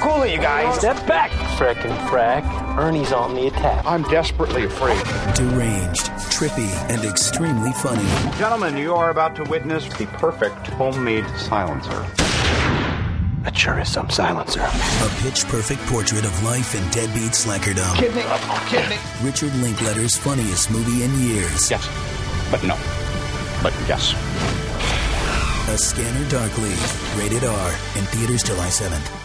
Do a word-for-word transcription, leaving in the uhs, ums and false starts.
Cool it, you guys. Step back. Frickin' frack. Ernie's on the attack. I'm desperately afraid. Deranged, trippy, and extremely funny. Gentlemen, you are about to witness the perfect homemade silencer. That sure is some silencer. A pitch-perfect portrait of life in deadbeat slackerdom. Kid me. Kid me. Richard Linklater's funniest movie in years. Yes, but no. But yes. A Scanner Darkly. Rated R. In theaters July seventh.